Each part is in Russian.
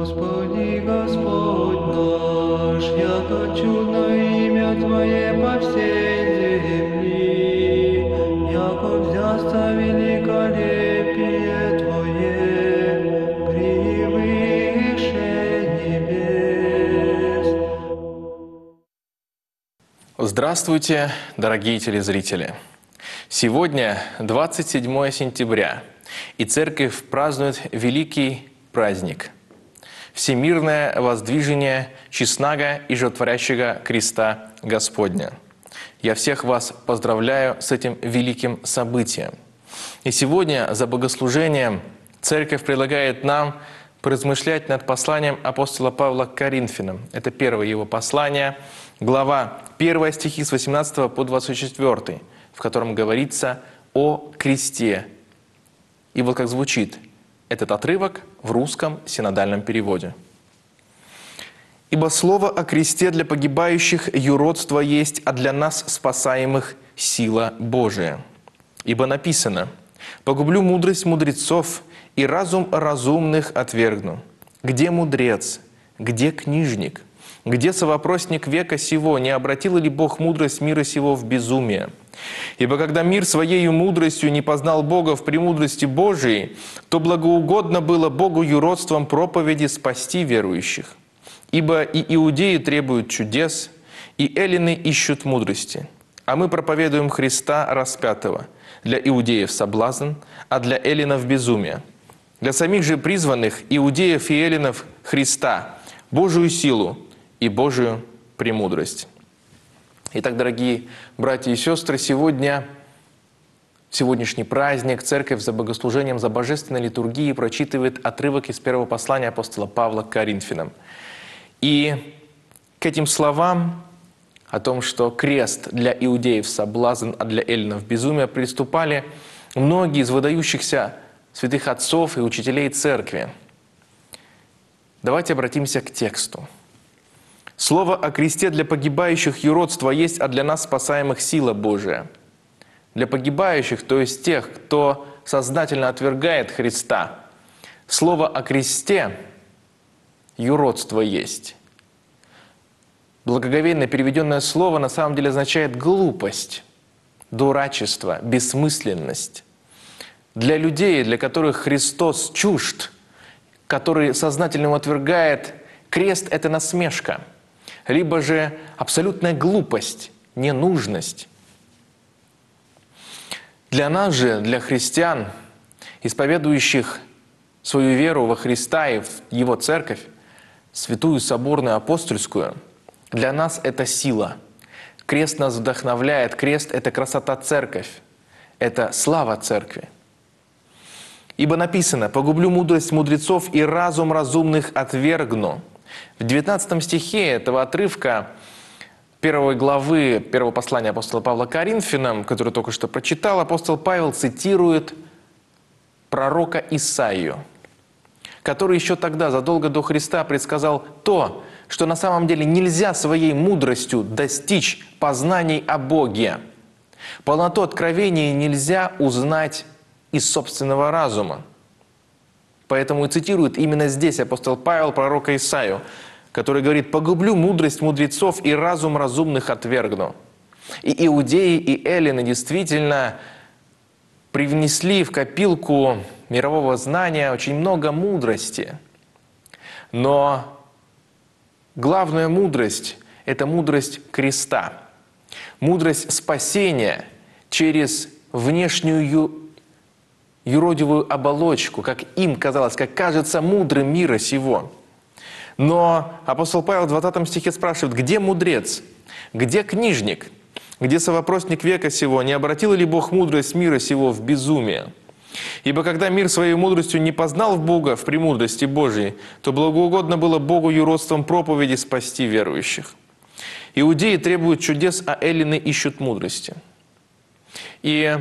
Господи, Господь наш, яко чудно имя Твое по всей земли, яко взясться великолепие Твое превыше небес. Здравствуйте, дорогие телезрители! Сегодня 27 сентября, и Церковь празднует великий праздник – Всемирное воздвижение честного и животворящего креста Господня. Я всех вас поздравляю с этим великим событием. И сегодня за богослужением Церковь предлагает нам поразмышлять над посланием апостола Павла к Коринфянам. Это первое его послание, глава 1, стихи с 18 по 24, в котором говорится о кресте. И вот как звучит этот отрывок в русском синодальном переводе. «Ибо слово о кресте для погибающих юродство есть, а для нас, спасаемых, сила Божия. Ибо написано: погублю мудрость мудрецов, и разум разумных отвергну. Где мудрец? Где книжник? Где совопросник века сего? Не обратил ли Бог мудрость мира сего в безумие? Ибо когда мир своею мудростью не познал Бога в премудрости Божией, то благоугодно было Богу юродством проповеди спасти верующих. Ибо и иудеи требуют чудес, и эллины ищут мудрости. А мы проповедуем Христа распятого, для иудеев соблазн, а для эллинов безумие. Для самих же призванных, иудеев и эллинов, Христа, Божию силу и Божию премудрость». Итак, дорогие братья и сестры, сегодняшний праздник Церковь за богослужением, за божественной литургией прочитывает отрывок из первого послания апостола Павла к Коринфянам. И к этим словам о том, что крест для иудеев соблазн, а для эллинов безумие, приступали многие из выдающихся святых отцов и учителей Церкви. Давайте обратимся к тексту. «Слово о кресте для погибающих юродство есть, а для нас, спасаемых, сила Божия». Для погибающих, то есть тех, кто сознательно отвергает Христа, слово о кресте юродство есть. Благоговейно переведенное слово на самом деле означает глупость, дурачество, бессмысленность. Для людей, для которых Христос чужд, который сознательно его отвергает, крест – это насмешка, либо же абсолютная глупость, ненужность. Для нас же, для христиан, исповедующих свою веру во Христа и в Его Церковь, святую, соборную, апостольскую, для нас это сила. Крест нас вдохновляет, крест – это красота Церковь, это слава Церкви. «Ибо написано: погублю мудрость мудрецов, и разум разумных отвергну». В 19 стихе этого отрывка 1 главы 1 послания апостола Павла к Коринфянам, который только что прочитал, апостол Павел цитирует пророка Исаию, который еще тогда, задолго до Христа, предсказал то, что на самом деле нельзя своей мудростью достичь познаний о Боге. Полноту откровения нельзя узнать из собственного разума. Поэтому и цитирует именно здесь апостол Павел пророка Исаию, который говорит: «Погублю мудрость мудрецов, и разум разумных отвергну». И иудеи, и эллины действительно привнесли в копилку мирового знания очень много мудрости. Но главная мудрость – это мудрость креста, мудрость спасения через внешнюю юродивую оболочку, как им казалось, как кажется мудрым мира сего. Но апостол Павел в 20 стихе спрашивает: где мудрец? Где книжник? Где совопросник века сего? Не обратил ли Бог мудрость мира сего в безумие? Ибо когда мир своей мудростью не познал в Бога в премудрости Божией, то благоугодно было Богу юродством проповеди спасти верующих. Иудеи требуют чудес, а эллины ищут мудрости». И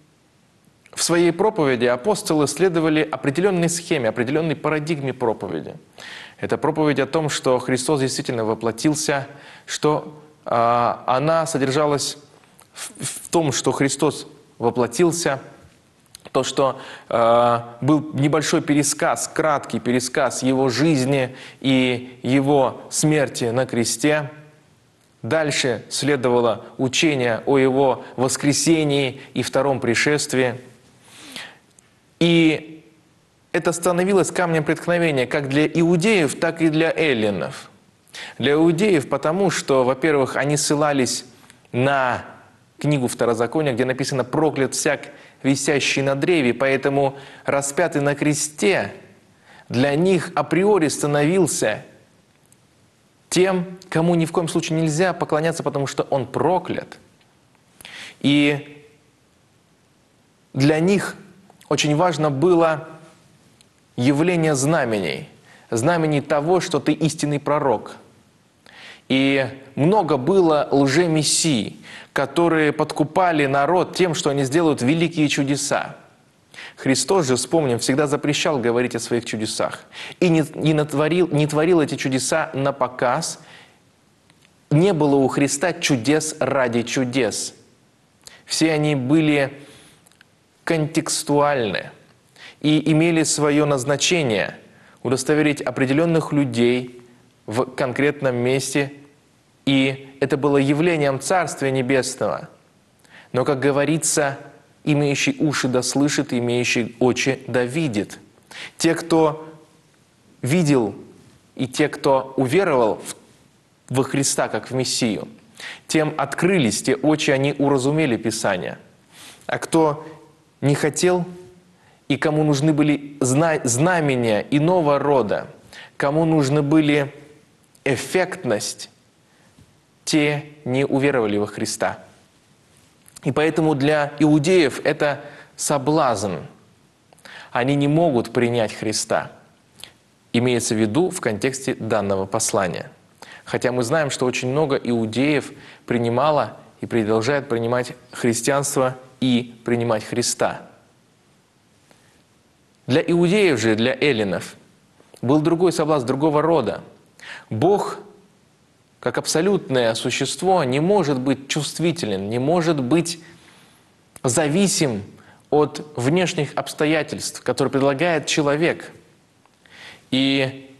в своей проповеди апостолы следовали определенной схеме, определенной парадигме проповеди. Это проповедь о том, что Христос действительно воплотился, что она содержалась в том, что Христос воплотился, то, что был небольшой пересказ, краткий пересказ его жизни и его смерти на кресте. Дальше следовало учение о его воскресении и втором пришествии. И это становилось камнем преткновения как для иудеев, так и для эллинов. Для иудеев потому, что, во-первых, они ссылались на книгу Второзакония, где написано «проклят всяк, висящий на древе», поэтому распятый на кресте для них априори становился тем, кому ни в коем случае нельзя поклоняться, потому что он проклят. И для них очень важно было явление знамений того, что ты истинный пророк. И много было лжемессий, которые подкупали народ тем, что они сделают великие чудеса. Христос же, вспомним, всегда запрещал говорить о своих чудесах. И не творил эти чудеса на показ. Не было у Христа чудес ради чудес. Все они были контекстуальны и имели свое назначение – удостоверить определенных людей в конкретном месте, и это было явлением Царствия Небесного. Но, как говорится, имеющий уши да слышит, имеющий очи да видит. Те, кто видел, и те, кто уверовал во Христа как в Мессию, тем открылись те очи, они уразумели Писание. А кто не хотел, и кому нужны были знамения иного рода, кому нужны были эффектность, те не уверовали во Христа. И поэтому для иудеев это соблазн. Они не могут принять Христа. Имеется в виду в контексте данного послания. Хотя мы знаем, что очень много иудеев принимало и продолжает принимать христианство и принимать Христа. Для иудеев же, для эллинов, был другой соблазн, другого рода. Бог, как абсолютное существо, не может быть чувствителен, не может быть зависим от внешних обстоятельств, которые предлагает человек. И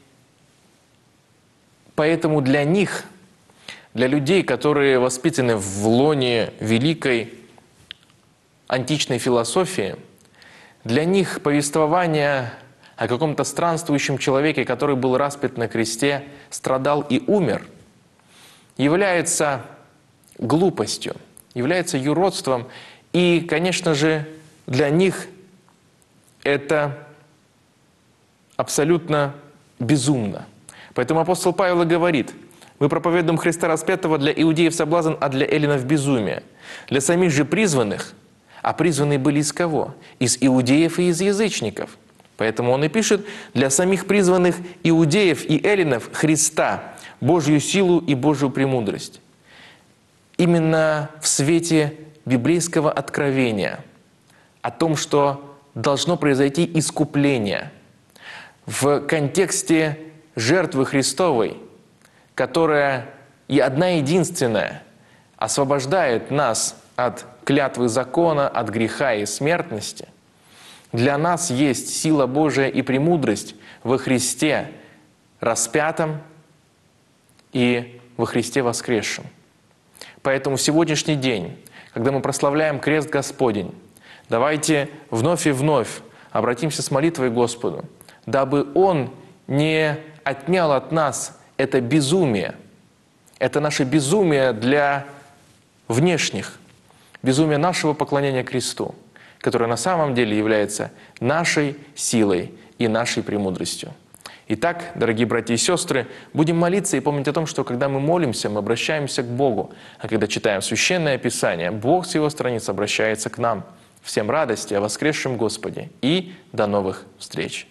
поэтому для них, для людей, которые воспитаны в лоне великой античной философии, для них повествование о каком-то странствующем человеке, который был распят на кресте, страдал и умер, является глупостью, является юродством. И, конечно же, для них это абсолютно безумно. Поэтому апостол Павел и говорит: «Мы проповедуем Христа распятого, для иудеев соблазн, а для эллинов безумие. Для самих же призванных». А призванные были из кого? Из иудеев и из язычников. Поэтому он и пишет: «Для самих призванных иудеев и эллинов Христа, Божью силу и Божью премудрость». Именно в свете библейского откровения о том, что должно произойти искупление, в контексте жертвы Христовой, которая и одна единственная освобождает нас от клятвы закона, от греха и смертности, для нас есть сила Божия и премудрость во Христе распятом и во Христе воскресшем. Поэтому в сегодняшний день, когда мы прославляем крест Господень, давайте вновь и вновь обратимся с молитвой к Господу, дабы Он не отнял от нас это безумие. Это наше безумие для внешних, безумие нашего поклонения кресту, которое на самом деле является нашей силой и нашей премудростью. Итак, дорогие братья и сестры, будем молиться и помнить о том, что когда мы молимся, мы обращаемся к Богу, а когда читаем Священное Писание, Бог с Его страниц обращается к нам. Всем радости о воскресшем Господе и до новых встреч!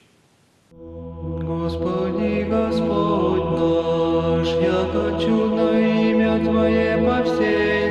Господи, Господь наш, яко чудно имя Твое по всей